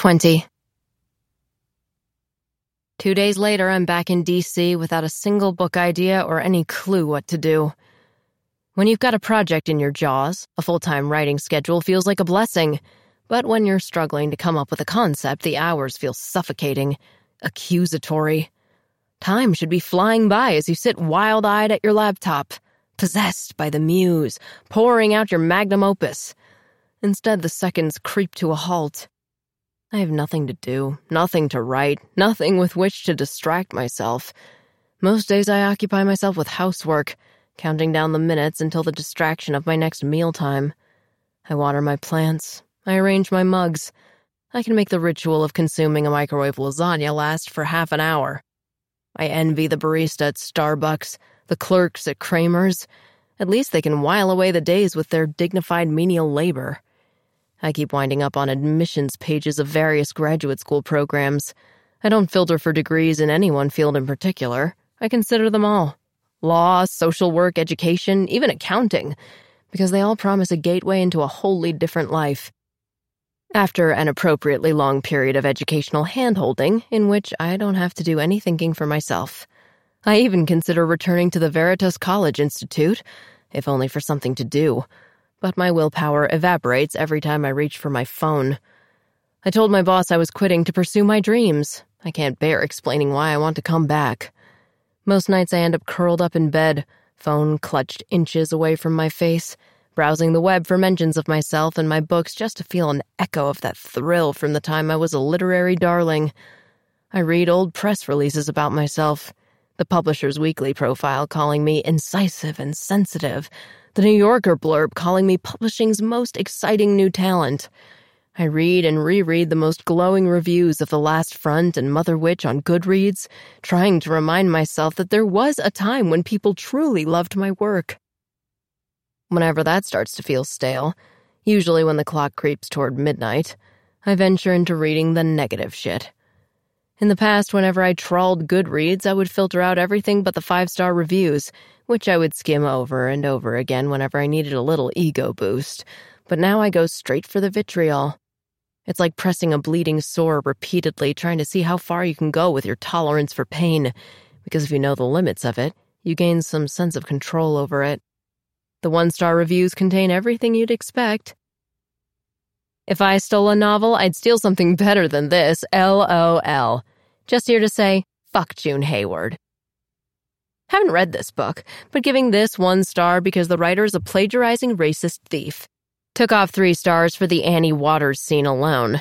20. 2 days later, I'm back in D.C. without a single book idea or any clue what to do. When you've got a project in your jaws, a full-time writing schedule feels like a blessing. But when you're struggling to come up with a concept, the hours feel suffocating, accusatory. Time should be flying by as you sit wild-eyed at your laptop, possessed by the muse, pouring out your magnum opus. Instead, the seconds creep to a halt. I have nothing to do, nothing to write, nothing with which to distract myself. Most days I occupy myself with housework, counting down the minutes until the distraction of my next mealtime. I water my plants. I arrange my mugs. I can make the ritual of consuming a microwave lasagna last for half an hour. I envy the barista at Starbucks, the clerks at Kramer's. At least they can while away the days with their dignified menial labor. I keep winding up on admissions pages of various graduate school programs. I don't filter for degrees in any one field in particular. I consider them all. Law, social work, education, even accounting, because they all promise a gateway into a wholly different life. After an appropriately long period of educational hand-holding, in which I don't have to do any thinking for myself, I even consider returning to the Veritas College Institute, if only for something to do. But my willpower evaporates every time I reach for my phone. I told my boss I was quitting to pursue my dreams. I can't bear explaining why I want to come back. Most nights I end up curled up in bed, phone clutched inches away from my face, browsing the web for mentions of myself and my books just to feel an echo of that thrill from the time I was a literary darling. I read old press releases about myself, the Publisher's Weekly profile calling me incisive and sensitive, the New Yorker blurb calling me publishing's most exciting new talent. I read and reread the most glowing reviews of The Last Front and Mother Witch on Goodreads, trying to remind myself that there was a time when people truly loved my work. Whenever that starts to feel stale, usually when the clock creeps toward midnight, I venture into reading the negative shit. In the past, whenever I trawled Goodreads, I would filter out everything but the 5-star reviews, which I would skim over and over again whenever I needed a little ego boost. But now I go straight for the vitriol. It's like pressing a bleeding sore repeatedly, trying to see how far you can go with your tolerance for pain, because if you know the limits of it, you gain some sense of control over it. The 1-star reviews contain everything you'd expect. If I stole a novel, I'd steal something better than this, LOL. Just here to say, fuck June Hayward. Haven't read this book, but giving this 1 star because the writer is a plagiarizing racist thief. Took off 3 stars for the Annie Waters scene alone.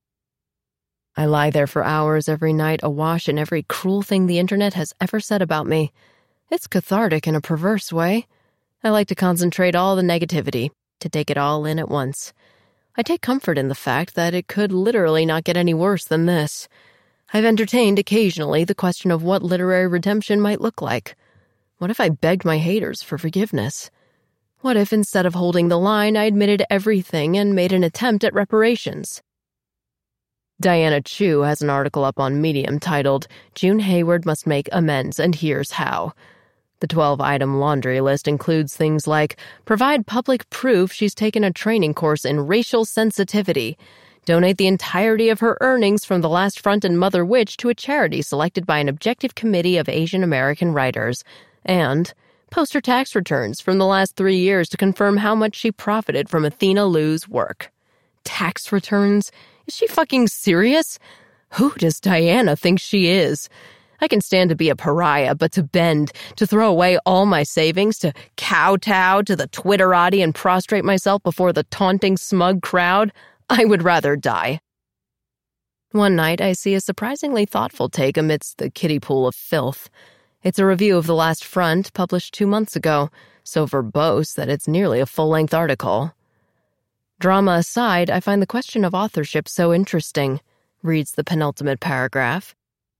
I lie there for hours every night, awash in every cruel thing the internet has ever said about me. It's cathartic in a perverse way. I like to concentrate all the negativity, to take it all in at once. I take comfort in the fact that it could literally not get any worse than this. I've entertained occasionally the question of what literary redemption might look like. What if I begged my haters for forgiveness? What if instead of holding the line, I admitted everything and made an attempt at reparations? Diana Chu has an article up on Medium titled, "June Hayward Must Make Amends and Here's How." The 12-item laundry list includes things like provide public proof she's taken a training course in racial sensitivity, donate the entirety of her earnings from The Last Front and Mother Witch to a charity selected by an objective committee of Asian American writers, and post her tax returns from the last 3 years to confirm how much she profited from Athena Liu's work. Tax returns? Is she fucking serious? Who does Diana think she is? I can stand to be a pariah, but to bend, to throw away all my savings, to kowtow to the Twitterati and prostrate myself before the taunting, smug crowd, I would rather die. One night, I see a surprisingly thoughtful take amidst the kiddie pool of filth. It's a review of The Last Front, published 2 months ago, so verbose that it's nearly a full-length article. Drama aside, I find the question of authorship so interesting, reads the penultimate paragraph.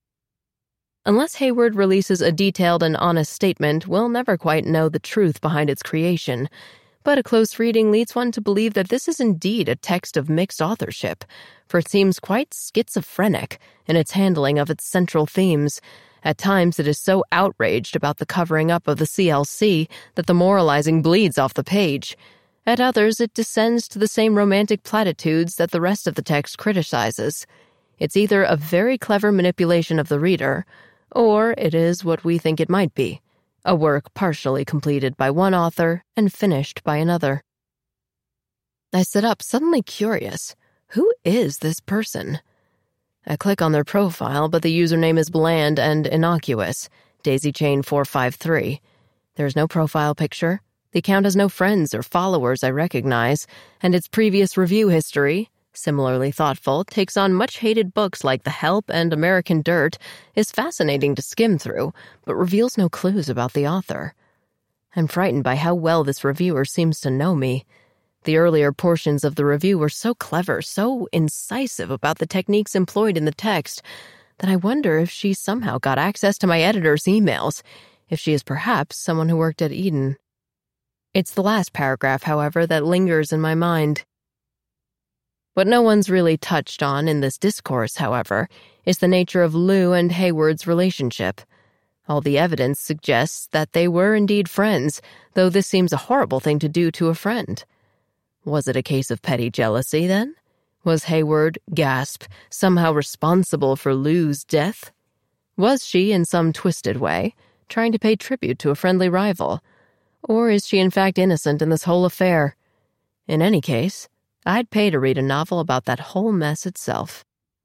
Unless Hayward releases a detailed and honest statement, we'll never quite know the truth behind its creation. But a close reading leads one to believe that this is indeed a text of mixed authorship, for it seems quite schizophrenic in its handling of its central themes. At times it is so outraged about the covering up of the CLC that the moralizing bleeds off the page. At others, it descends to the same romantic platitudes that the rest of the text criticizes. It's either a very clever manipulation of the reader, or it is what we think it might be, a work partially completed by one author and finished by another. I sit up, suddenly curious. Who is this person? I click on their profile, but the username is bland and innocuous, DaisyChain453. There's no profile picture. The account has no friends or followers I recognize, and its previous review history, similarly thoughtful, takes on much-hated books like The Help and American Dirt, is fascinating to skim through, but reveals no clues about the author. I'm frightened by how well this reviewer seems to know me. The earlier portions of the review were so clever, so incisive about the techniques employed in the text, that I wonder if she somehow got access to my editor's emails, if she is perhaps someone who worked at Eden. It's the last paragraph, however, that lingers in my mind. What no one's really touched on in this discourse, however, is the nature of Lou and Hayward's relationship. All the evidence suggests that they were indeed friends, though this seems a horrible thing to do to a friend. Was it a case of petty jealousy, then? Was Hayward, gasp, somehow responsible for Lou's death? Was she, in some twisted way, trying to pay tribute to a friendly rival? Or is she in fact innocent in this whole affair? In any case, I'd pay to read a novel about that whole mess itself.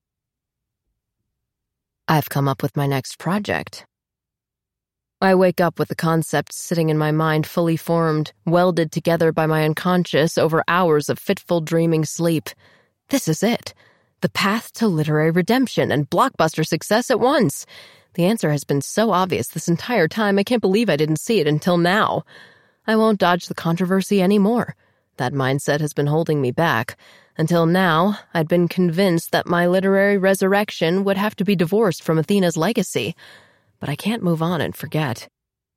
I've come up with my next project. I wake up with the concept sitting in my mind fully formed, welded together by my unconscious over hours of fitful dreaming sleep. This is it. The path to literary redemption and blockbuster success at once. The answer has been so obvious this entire time I can't believe I didn't see it until now. I won't dodge the controversy anymore. That mindset has been holding me back. Until now, I'd been convinced that my literary resurrection would have to be divorced from Athena's legacy. But I can't move on and forget.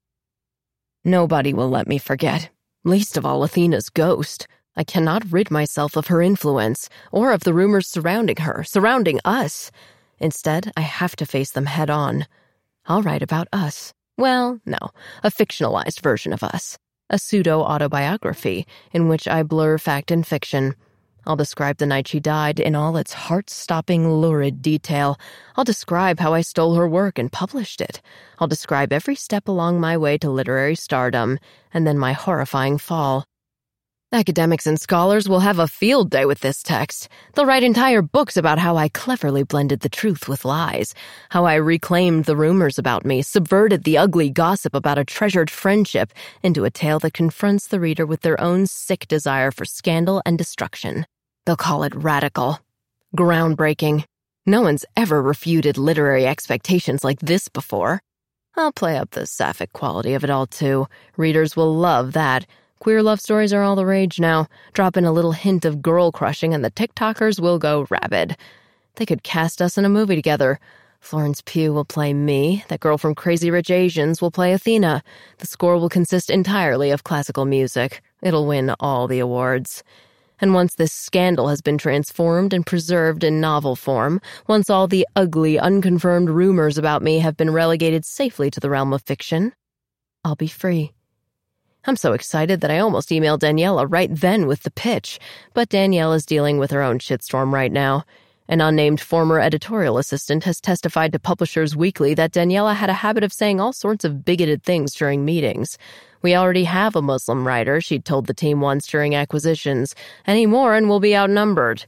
Nobody will let me forget, least of all Athena's ghost. I cannot rid myself of her influence, or of the rumors surrounding her, surrounding us. Instead, I have to face them head on. I'll write about us. Well, no, a fictionalized version of us. A pseudo-autobiography in which I blur fact and fiction. I'll describe the night she died in all its heart-stopping, lurid detail. I'll describe how I stole her work and published it. I'll describe every step along my way to literary stardom, and then my horrifying fall. Academics and scholars will have a field day with this text. They'll write entire books about how I cleverly blended the truth with lies, how I reclaimed the rumors about me, subverted the ugly gossip about a treasured friendship into a tale that confronts the reader with their own sick desire for scandal and destruction. They'll call it radical, groundbreaking. No one's ever refuted literary expectations like this before. I'll play up the sapphic quality of it all, too. Readers will love that. Queer love stories are all the rage now. Drop in a little hint of girl-crushing and the TikTokers will go rabid. They could cast us in a movie together. Florence Pugh will play me. That girl from Crazy Rich Asians will play Athena. The score will consist entirely of classical music. It'll win all the awards. And once this scandal has been transformed and preserved in novel form, once all the ugly, unconfirmed rumors about me have been relegated safely to the realm of fiction, I'll be free. I'm so excited that I almost emailed Daniela right then with the pitch, but Danielle is dealing with her own shitstorm right now. An unnamed former editorial assistant has testified to Publishers Weekly that Daniela had a habit of saying all sorts of bigoted things during meetings. We already have a Muslim writer, she'd told the team once during acquisitions. Any more and we'll be outnumbered.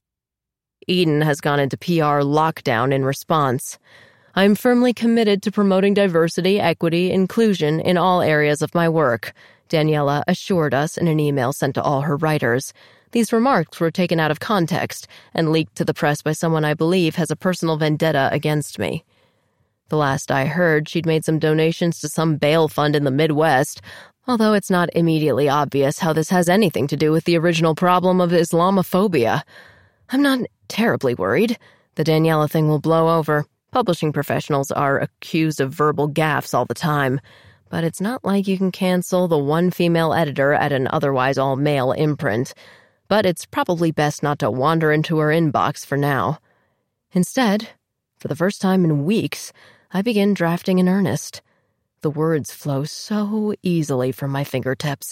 Eden has gone into PR lockdown in response. I'm firmly committed to promoting diversity, equity, inclusion in all areas of my work, Daniela assured us in an email sent to all her writers. These remarks were taken out of context and leaked to the press by someone I believe has a personal vendetta against me. The last I heard, she'd made some donations to some bail fund in the Midwest, although it's not immediately obvious how this has anything to do with the original problem of Islamophobia. I'm not terribly worried. The Daniela thing will blow over. Publishing professionals are accused of verbal gaffes all the time. But it's not like you can cancel the one female editor at an otherwise all-male imprint. But it's probably best not to wander into her inbox for now. Instead, for the first time in weeks, I begin drafting in earnest. The words flow so easily from my fingertips.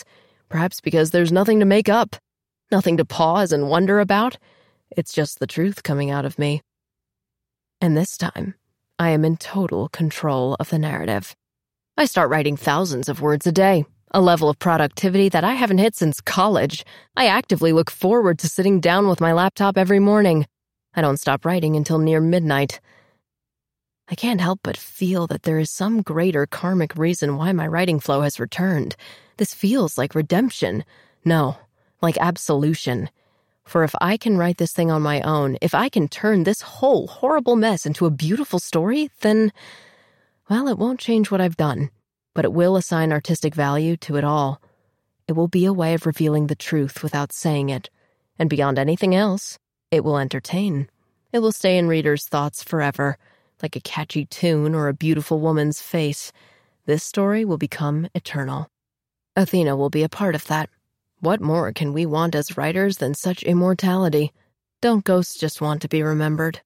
Perhaps because there's nothing to make up, nothing to pause and wonder about. It's just the truth coming out of me. And this time, I am in total control of the narrative. I start writing thousands of words a day, a level of productivity that I haven't hit since college. I actively look forward to sitting down with my laptop every morning. I don't stop writing until near midnight. I can't help but feel that there is some greater karmic reason why my writing flow has returned. This feels like redemption. No, like absolution. For if I can write this thing on my own, if I can turn this whole horrible mess into a beautiful story, then, well, it won't change what I've done, but it will assign artistic value to it all. It will be a way of revealing the truth without saying it. And beyond anything else, it will entertain. It will stay in readers' thoughts forever, like a catchy tune or a beautiful woman's face. This story will become eternal. Athena will be a part of that. What more can we want as writers than such immortality? Don't ghosts just want to be remembered?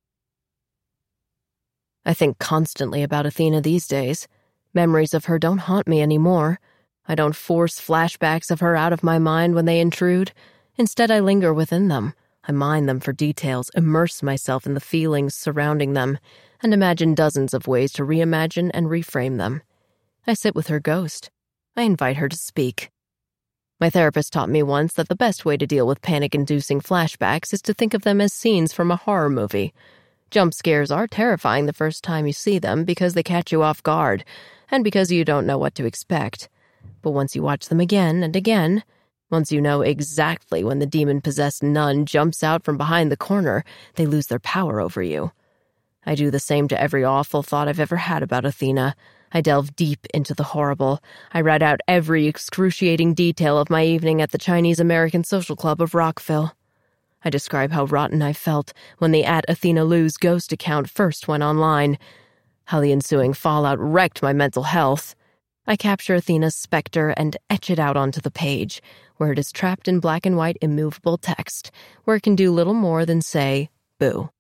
I think constantly about Athena these days. Memories of her don't haunt me anymore. I don't force flashbacks of her out of my mind when they intrude. Instead, I linger within them. I mine them for details, immerse myself in the feelings surrounding them, and imagine dozens of ways to reimagine and reframe them. I sit with her ghost. I invite her to speak. My therapist taught me once that the best way to deal with panic-inducing flashbacks is to think of them as scenes from a horror movie. Jump scares are terrifying the first time you see them because they catch you off guard, and because you don't know what to expect. But once you watch them again and again, once you know exactly when the demon-possessed nun jumps out from behind the corner, they lose their power over you. I do the same to every awful thought I've ever had about Athena. I delve deep into the horrible. I write out every excruciating detail of my evening at the Chinese-American Social Club of Rockville. I describe how rotten I felt when the @AthenaLou's ghost account first went online, how the ensuing fallout wrecked my mental health. I capture Athena's specter and etch it out onto the page, where it is trapped in black and white immovable text, where it can do little more than say, boo.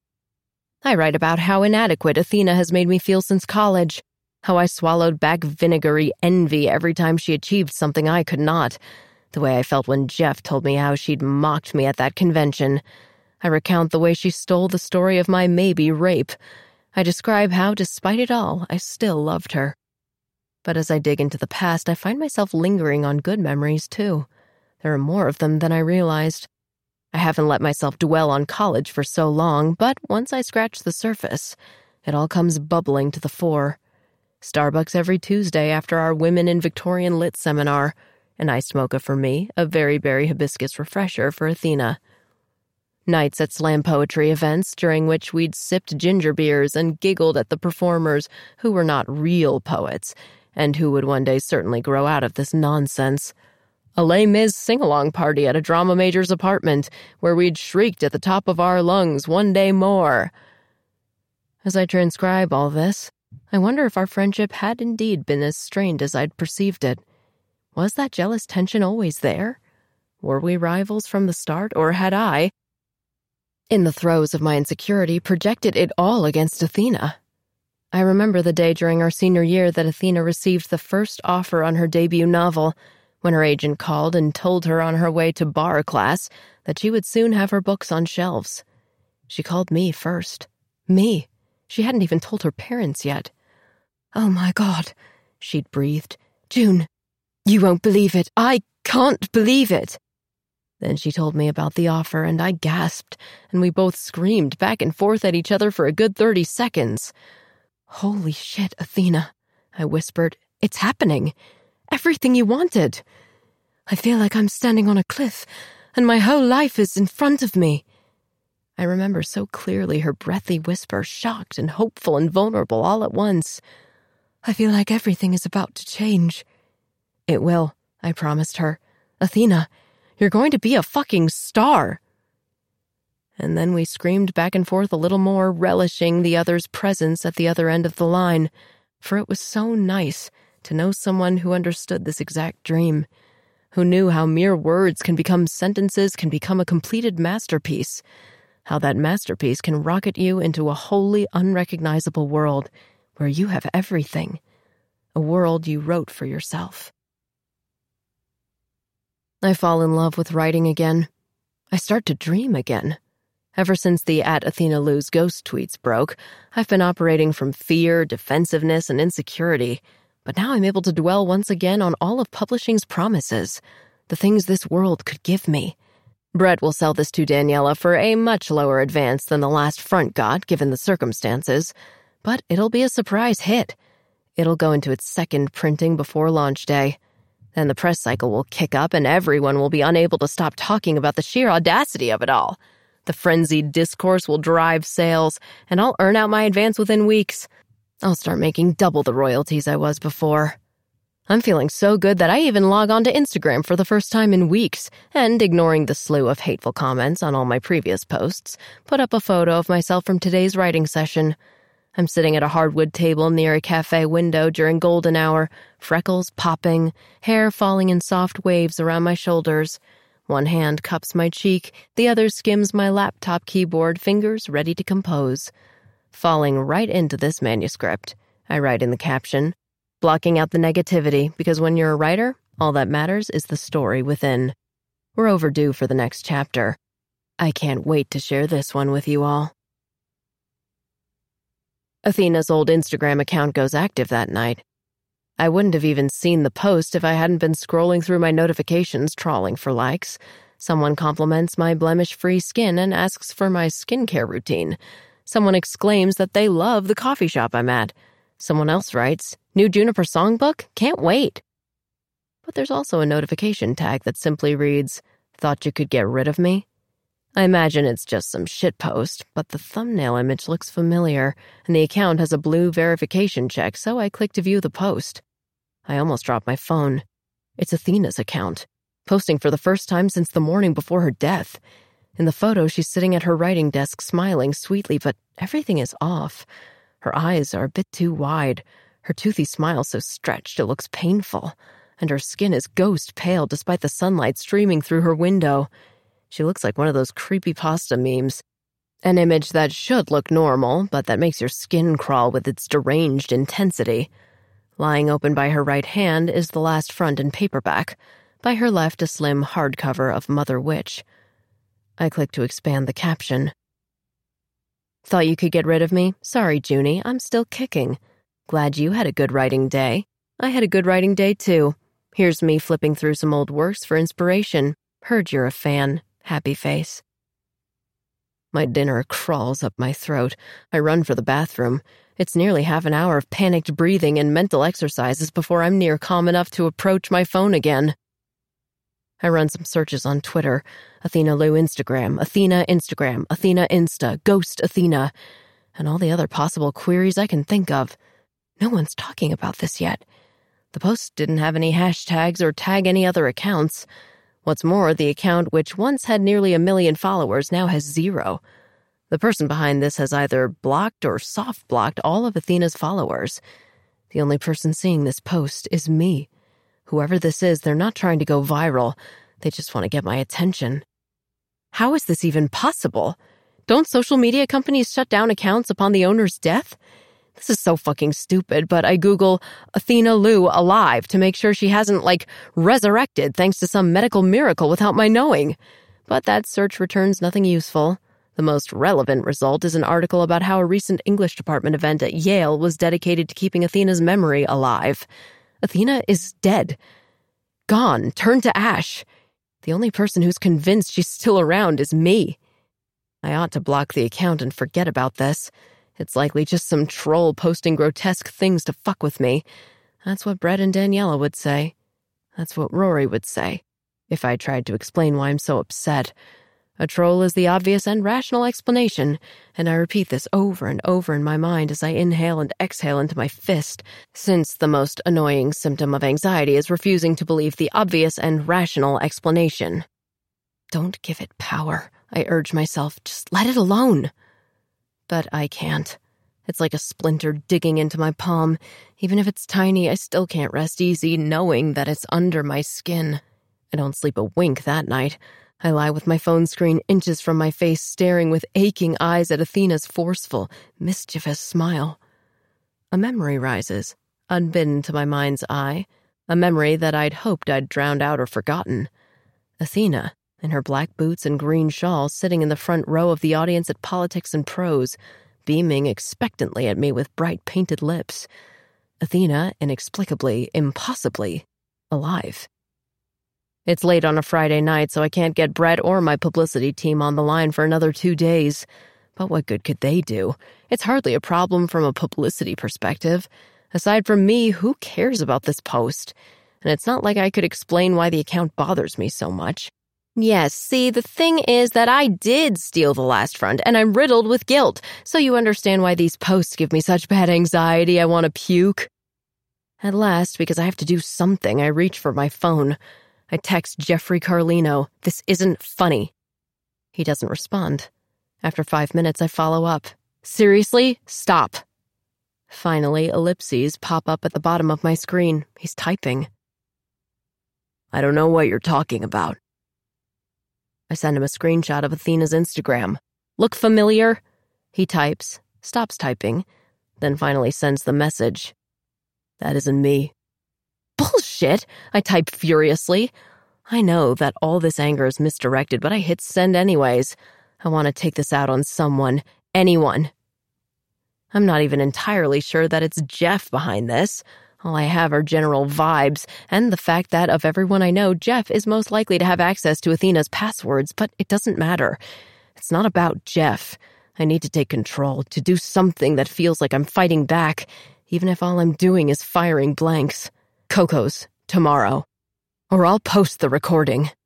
I write about how inadequate Athena has made me feel since college, how I swallowed back vinegary envy every time she achieved something I could not, the way I felt when Jeff told me how she'd mocked me at that convention. I recount the way she stole the story of my maybe rape. I describe how, despite it all, I still loved her. But as I dig into the past, I find myself lingering on good memories, too. There are more of them than I realized. I haven't let myself dwell on college for so long, but once I scratch the surface, it all comes bubbling to the fore. Starbucks every Tuesday after our Women in Victorian Lit seminar, an iced mocha for me, a very berry hibiscus refresher for Athena. Nights at slam poetry events during which we'd sipped ginger beers and giggled at the performers who were not real poets, and who would one day certainly grow out of this nonsense. A Les Mis sing-along party at a drama major's apartment, where we'd shrieked at the top of our lungs, "One day more." As I transcribe all this, I wonder if our friendship had indeed been as strained as I'd perceived it. Was that jealous tension always there? Were we rivals from the start, or had I, in the throes of my insecurity, projected it all against Athena? I remember the day during our senior year that Athena received the first offer on her debut novel, when her agent called and told her on her way to bar class that she would soon have her books on shelves. She called me first. Me. She hadn't even told her parents yet. "Oh my God," she'd breathed. "June, you won't believe it. I can't believe it." Then she told me about the offer, and I gasped, and we both screamed back and forth at each other for a good 30 seconds. "Holy shit, Athena," I whispered. "It's happening. Everything you wanted. I feel like I'm standing on a cliff, and my whole life is in front of me." I remember so clearly her breathy whisper, shocked and hopeful and vulnerable all at once. "I feel like everything is about to change." "It will," I promised her. "Athena, you're going to be a fucking star." And then we screamed back and forth a little more, relishing the other's presence at the other end of the line, for it was so nice to know someone who understood this exact dream, who knew how mere words can become sentences, can become a completed masterpiece, how that masterpiece can rocket you into a wholly unrecognizable world where you have everything, a world you wrote for yourself. I fall in love with writing again. I start to dream again. Ever since the @AthenaLou's ghost tweets broke, I've been operating from fear, defensiveness, and insecurity. But now I'm able to dwell once again on all of publishing's promises, the things this world could give me. Brett will sell this to Daniela for a much lower advance than the last front got, given the circumstances. But it'll be a surprise hit. It'll go into its second printing before launch day. Then the press cycle will kick up and everyone will be unable to stop talking about the sheer audacity of it all. The frenzied discourse will drive sales, and I'll earn out my advance within weeks. I'll start making double the royalties I was before. I'm feeling so good that I even log on to Instagram for the first time in weeks, and ignoring the slew of hateful comments on all my previous posts, put up a photo of myself from today's writing session. I'm sitting at a hardwood table near a cafe window during golden hour, freckles popping, hair falling in soft waves around my shoulders. One hand cups my cheek, the other skims my laptop keyboard, fingers ready to compose. Falling right into this manuscript, I write in the caption, blocking out the negativity, because when you're a writer, all that matters is the story within. We're overdue for the next chapter. I can't wait to share this one with you all. Athena's old Instagram account goes active that night. I wouldn't have even seen the post if I hadn't been scrolling through my notifications trawling for likes. Someone compliments my blemish-free skin and asks for my skincare routine. Someone exclaims that they love the coffee shop I'm at. Someone else writes, "New Juniper songbook? Can't wait." But there's also a notification tag that simply reads, "Thought you could get rid of me?" I imagine it's just some shitpost, but the thumbnail image looks familiar, and the account has a blue verification check, so I click to view the post. I almost dropped my phone. It's Athena's account, posting for the first time since the morning before her death. In the photo, she's sitting at her writing desk smiling sweetly, but everything is off. Her eyes are a bit too wide, her toothy smile so stretched it looks painful, and her skin is ghost pale despite the sunlight streaming through her window. She looks like one of those creepypasta memes. An image that should look normal, but that makes your skin crawl with its deranged intensity. Lying open by her right hand is the last front in paperback. By her left, a slim hardcover of Mother Witch. I click to expand the caption. Thought you could get rid of me? Sorry, Junie, I'm still kicking. Glad you had a good writing day. I had a good writing day, too. Here's me flipping through some old works for inspiration. Heard you're a fan. Happy face. My dinner crawls up my throat. I run for the bathroom. It's nearly half an hour of panicked breathing and mental exercises before I'm near calm enough to approach my phone again. I run some searches on Twitter. Athena Lou Instagram, Athena Instagram, Athena Insta, Ghost Athena, and all the other possible queries I can think of. No one's talking about this yet. The post didn't have any hashtags or tag any other accounts. What's more, the account, which once had nearly 1 million followers, now has 0. The person behind this has either blocked or soft-blocked all of Athena's followers. The only person seeing this post is me. Whoever this is, they're not trying to go viral. They just want to get my attention. How is this even possible? Don't social media companies shut down accounts upon the owner's death? This is so fucking stupid, but I Google Athena Lou alive to make sure she hasn't, resurrected thanks to some medical miracle without my knowing. But that search returns nothing useful. The most relevant result is an article about how a recent English department event at Yale was dedicated to keeping Athena's memory alive. Athena is dead. Gone, turned to ash. The only person who's convinced she's still around is me. I ought to block the account and forget about this. It's likely just some troll posting grotesque things to fuck with me. That's what Brett and Daniela would say. That's what Rory would say, if I tried to explain why I'm so upset. A troll is the obvious and rational explanation, and I repeat this over and over in my mind as I inhale and exhale into my fist, since the most annoying symptom of anxiety is refusing to believe the obvious and rational explanation. Don't give it power, I urge myself. Just let it alone. But I can't. It's like a splinter digging into my palm. Even if it's tiny, I still can't rest easy knowing that it's under my skin. I don't sleep a wink that night. I lie with my phone screen inches from my face, staring with aching eyes at Athena's forceful, mischievous smile. A memory rises, unbidden to my mind's eye, a memory that I'd hoped I'd drowned out or forgotten. Athena, in her black boots and green shawl, sitting in the front row of the audience at Politics and Prose, beaming expectantly at me with bright painted lips. Athena, inexplicably, impossibly, alive. It's late on a Friday night, so I can't get Brett or my publicity team on the line for another 2 days. But what good could they do? It's hardly a problem from a publicity perspective. Aside from me, who cares about this post? And it's not like I could explain why the account bothers me so much. Yes, see, the thing is that I did steal the last front, and I'm riddled with guilt, so you understand why these posts give me such bad anxiety I want to puke. At last, because I have to do something, I reach for my phone. I text Jeffrey Carlino, "This isn't funny." He doesn't respond. After 5 minutes, I follow up. "Seriously? Stop." Finally, ellipses pop up at the bottom of my screen. He's typing. "I don't know what you're talking about." I send him a screenshot of Athena's Instagram. "Look familiar?" He types, stops typing, then finally sends the message. "That isn't me." "Bullshit!" I type furiously. I know that all this anger is misdirected, but I hit send anyways. I want to take this out on someone, anyone. I'm not even entirely sure that it's Jeff behind this. All I have are general vibes, and the fact that of everyone I know, Jeff is most likely to have access to Athena's passwords, but it doesn't matter. It's not about Jeff. I need to take control, to do something that feels like I'm fighting back, even if all I'm doing is firing blanks. Coco's, tomorrow. Or I'll post the recording.